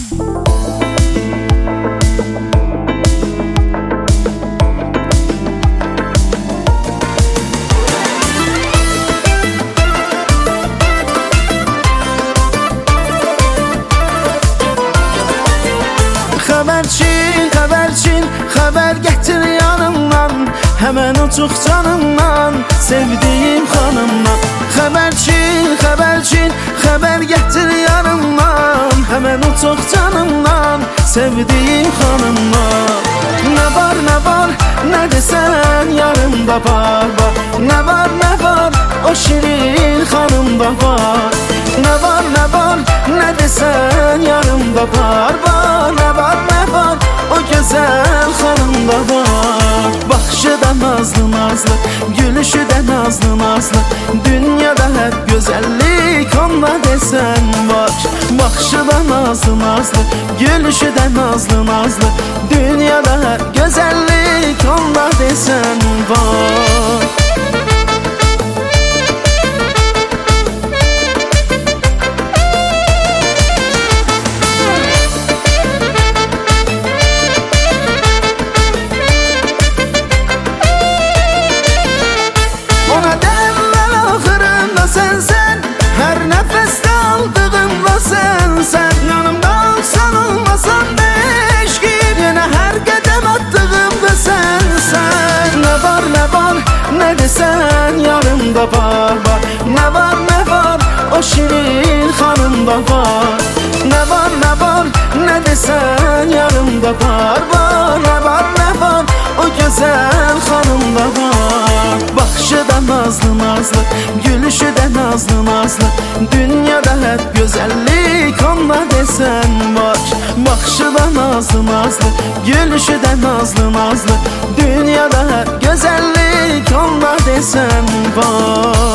Xəbərçin, xəbər gətir yanımdan, həmən uçuq canımdan, sevdiyim xanımdan. Xəbərçin, xəbər gətir yanımdan, həmən uçuq canımdan, sevdiyim xanımdan. Nə var, nə desən yarımda var. Nə var, o şirin xanımda var. Nə var, nə desən yarımda var. Nə var, o gözəl xanımda var. Baxışı da nazlı, gülüşü də nazlı. Dünyada hep gözəllik onda desən var. Baxışı da nazlı, gülüşü də nazlı. Dünyada hep gözəllik onda desən var. Nə desən yarımda var. Nə var, o şirin xanımda var. Nə var, nə desən yarımda var. Nə var, o gözəl xanımda var. Baxışı da nazlı, gülüşü də nazlı. Dünyada hep gözəllik onda desən var. Baxışı da nazlı, gülüşü də nazlı. Dünyada hep gözəllik onda desən var.